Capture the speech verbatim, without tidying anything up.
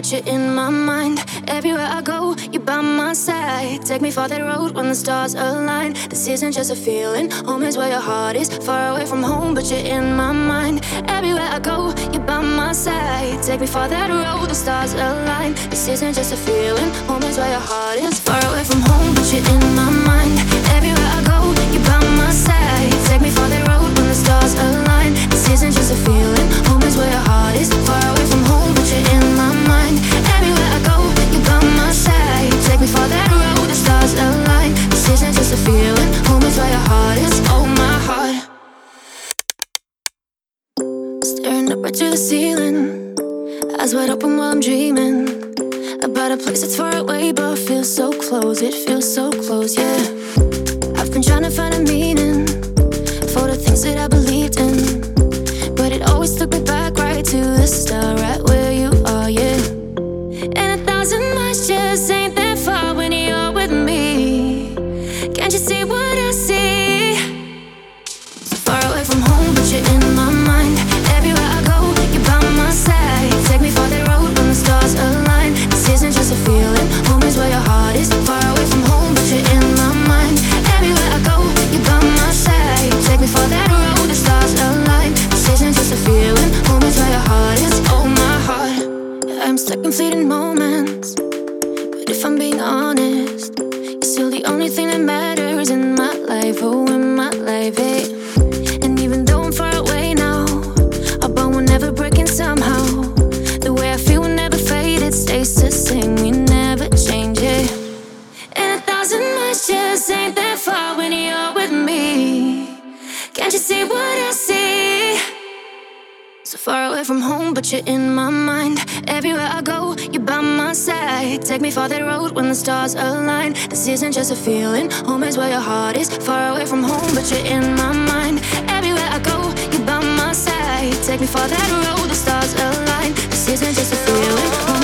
but you're in my mind. Everywhere I go, you're by my side. Take me for that road when the stars align. This isn't just a feeling, home is where your heart is. Far away from home, but you're in my mind. Everywhere I go, you're by my side. Take me for that road, the stars align. This isn't just a feeling, home is where your heart is. Far away from home, but you're in my mind. Everywhere I go, you're by my side. Take me for that road when the stars align. This isn't just a feeling, home is where your heart is. Far away from home, but you're in my mind. Everywhere I go, you're by my side. Take me for that road, the stars align. This isn't just a feeling, home is where your heart is. Oh, my heart. Staring up right to the ceiling, eyes wide open while I'm dreaming about a place that's far away but feels so close. It feels so close, yeah. I've been trying to find a meaning for the things that I believed in, but it always took me back right to the start, right where you are, yeah. And a thousand miles just ain't that far when you're with me. Can't you see what I see? So far away from home, but you're in my mind. Everywhere I go, you're by my side. Take me for that road when the stars align. This isn't just a feeling, home is where your heart is. Far away from home, but you're in my mind. Everywhere I go, you're by my side. Take me for that road, the stars align. This isn't just a feeling, home is where your heart is. Oh, my heart. I'm stuck in fleeting moments, but if I'm being honest, you're still the only thing that matters in my life. Oh, in my life, hey. And even though I'm far away now, our bond will never break in somehow. The way I feel will never fade, it stays the same, we never change it. And a thousand miles just ain't that far when you're with me. Can't you see what I see? So far away from home, but you're in my mind. Everywhere I go, you're by my side. Take me for that road when the stars align. This isn't just a feeling, home is where your heart is. Far away from home, but you're in my mind. Everywhere I go, you're by my side. Take me for that road, the stars align. This isn't just a feeling,